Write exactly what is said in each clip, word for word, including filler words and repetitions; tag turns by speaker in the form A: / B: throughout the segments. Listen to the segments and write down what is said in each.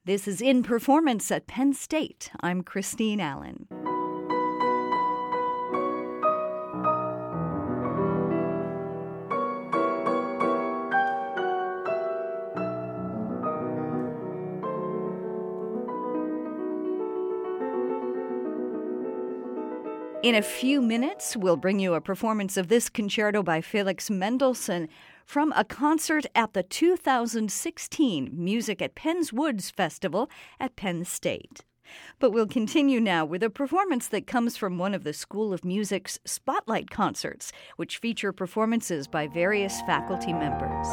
A: This is In Performance at Penn State. I'm Christine Allen. In a few minutes, we'll bring you a performance of this concerto by Felix Mendelssohn from a concert at the two thousand sixteen Music at Penn's Woods Festival at Penn State. But we'll continue now with a performance that comes from one of the School of Music's Spotlight concerts, which feature performances by various faculty members.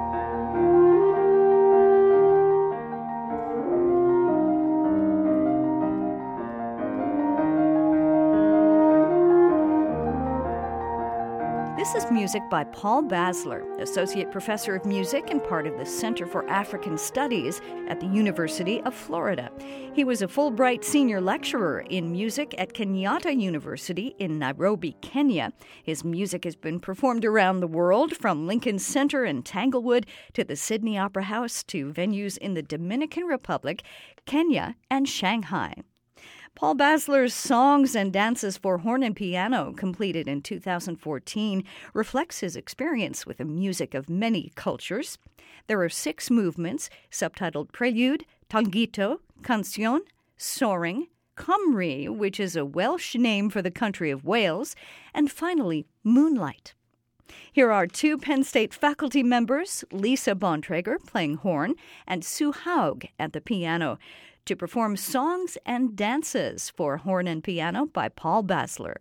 A: This is music by Paul Basler, Associate Professor of Music and part of the Center for African Studies at the University of Florida. He was a Fulbright Senior Lecturer in Music at Kenyatta University in Nairobi, Kenya. His music has been performed around the world, from Lincoln Center in Tanglewood to the Sydney Opera House to venues in the Dominican Republic, Kenya, and Shanghai. Paul Basler's Songs and Dances for Horn and Piano, completed in two thousand fourteen, reflects his experience with the music of many cultures. There are six movements, subtitled Prelude, Tangito, Canción, Soaring, Cymru, which is a Welsh name for the country of Wales, and finally, Moonlight. Here are two Penn State faculty members, Lisa Bontrager playing horn and Sue Haug at the piano, to perform Songs and Dances for Horn and Piano by Paul Basler.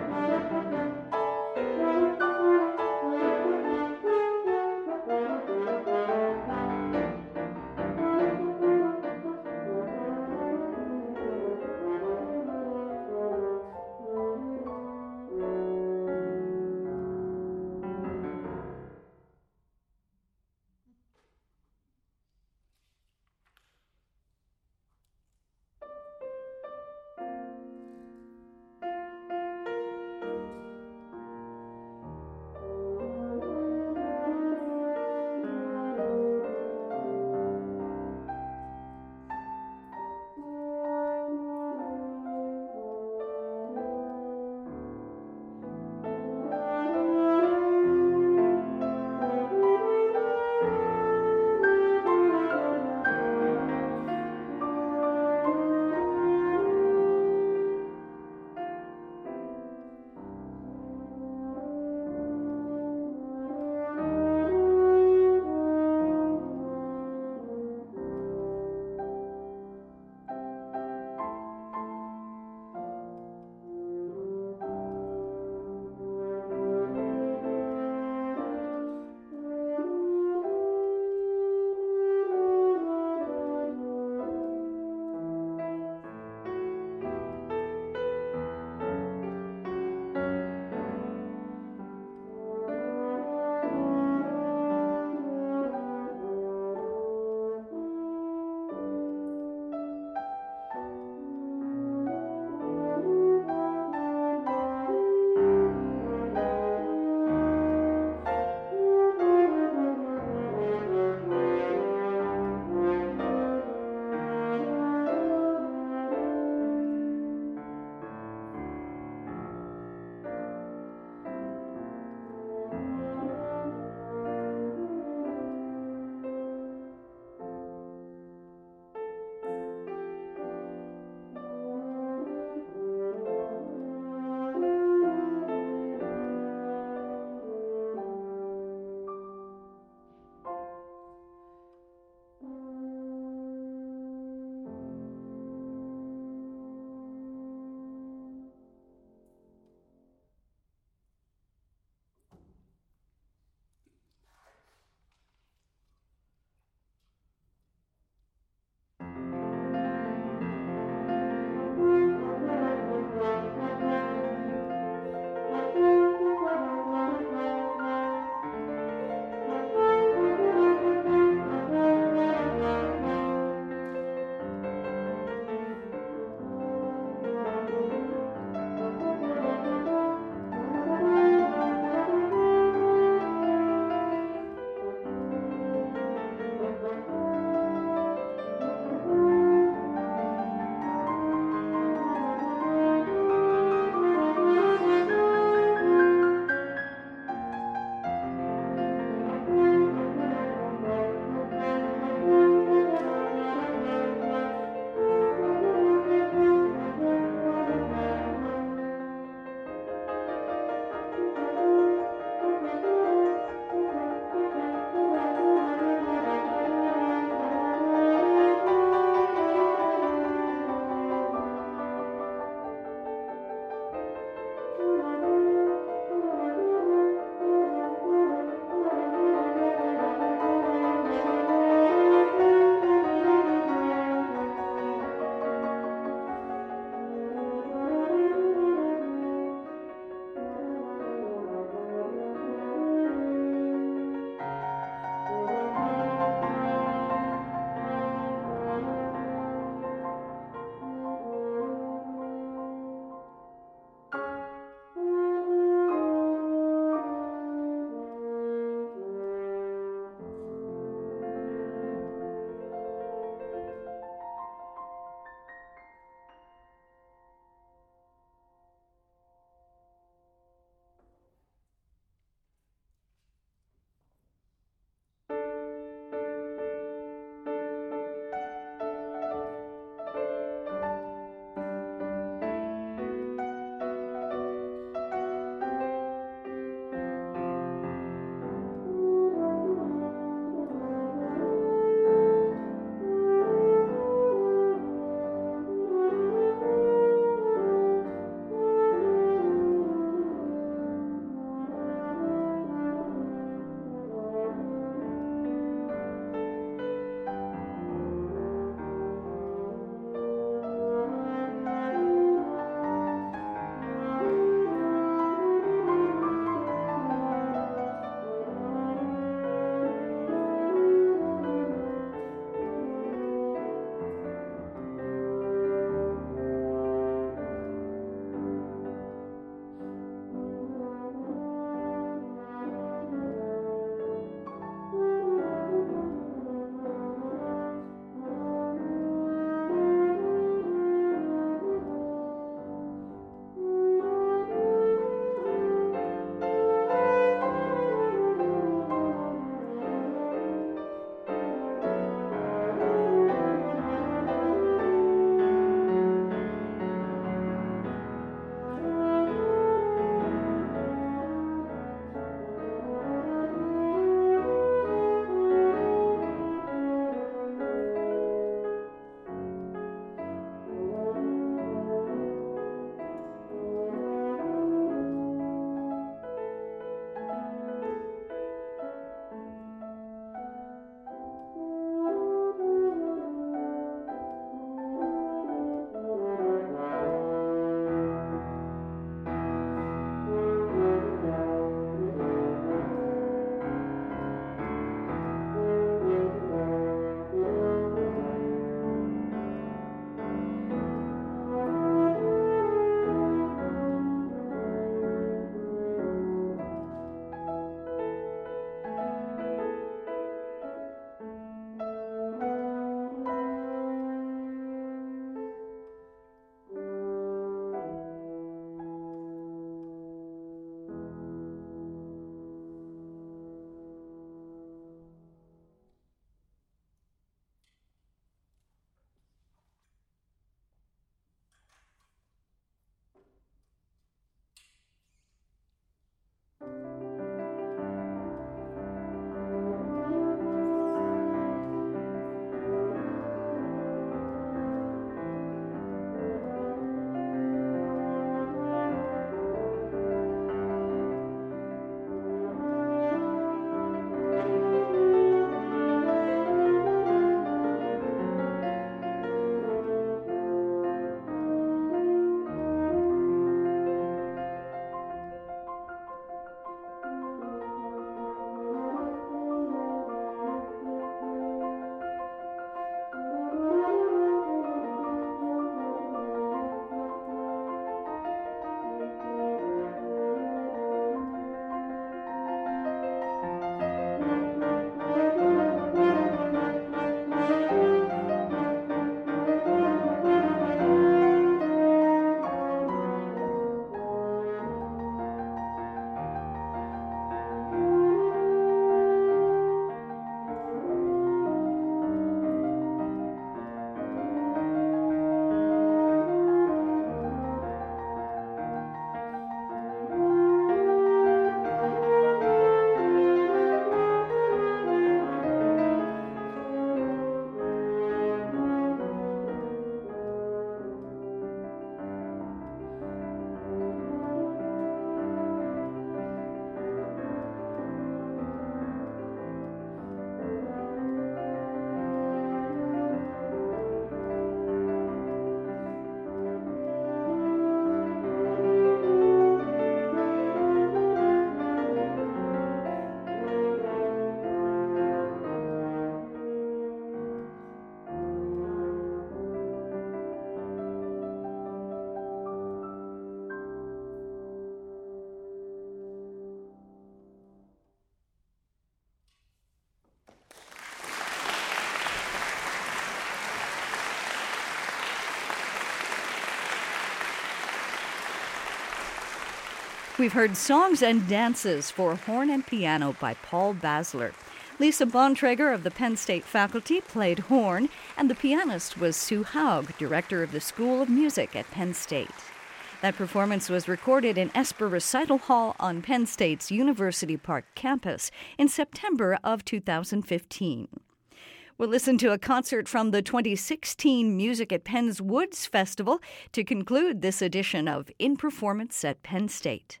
A: We've heard Songs and Dances for Horn and Piano by Paul Basler. Lisa Bontrager of the Penn State faculty played horn, and the pianist was Sue Haug, director of the School of Music at Penn State. That performance was recorded in Esper Recital Hall on Penn State's University Park campus in September of two thousand fifteen. We'll listen to a concert from the twenty sixteen Music at Penn's Woods Festival to conclude this edition of In Performance at Penn State.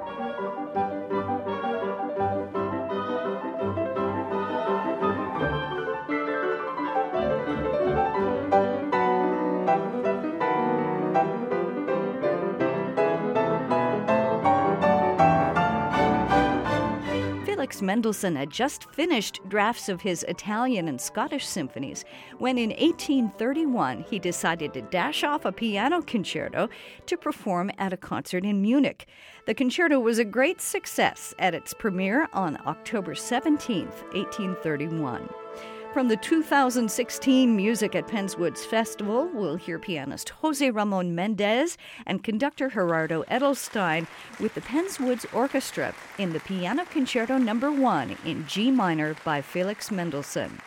A: Felix Mendelssohn had just finished drafts of his Italian and Scottish symphonies when in eighteen thirty-one he decided to dash off a piano concerto to perform at a concert in Munich. The concerto was a great success at its premiere on October seventeenth, eighteen thirty-one. From the two thousand sixteen Music at Penn's Woods Festival, we'll hear pianist Jose Ramon Mendez and conductor Gerardo Edelstein with the Penn's Woods Orchestra in the Piano Concerto Number One in G minor by Felix Mendelssohn.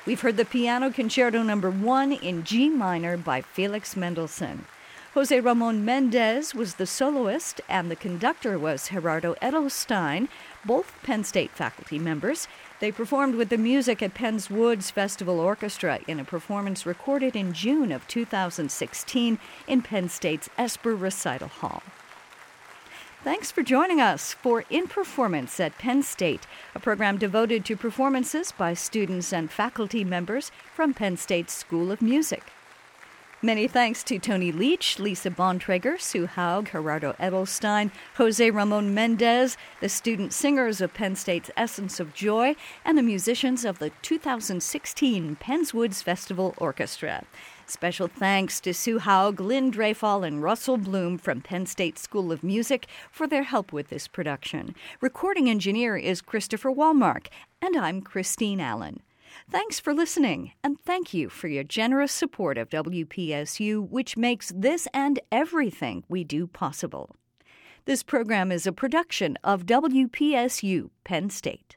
A: We've heard the Piano Concerto Number One in G minor by Felix Mendelssohn. Jose Ramon Mendez was the soloist, and the conductor was Gerardo Edelstein, both Penn State faculty members. They performed with the music at Penn's Woods Festival Orchestra in a performance recorded in June of two thousand sixteen in Penn State's Esper Recital Hall. Thanks for joining us for In Performance at Penn State, a program devoted to performances by students and faculty members from Penn State's School of Music. Many thanks to Tony Leach, Lisa Bontrager, Sue Haug, Gerardo Edelstein, Jose Ramon Mendez, the student singers of Penn State's Essence of Joy, and the musicians of the two thousand sixteen Penn's Woods Festival Orchestra. Special thanks to Sue Haug, Lynn Dreyfall, and Russell Bloom from Penn State School of Music for their help with this production. Recording engineer is Christopher Walmark, and I'm Christine Allen. Thanks for listening, and thank you for your generous support of W P S U, which makes this and everything we do possible. This program is a production of W P S U Penn State.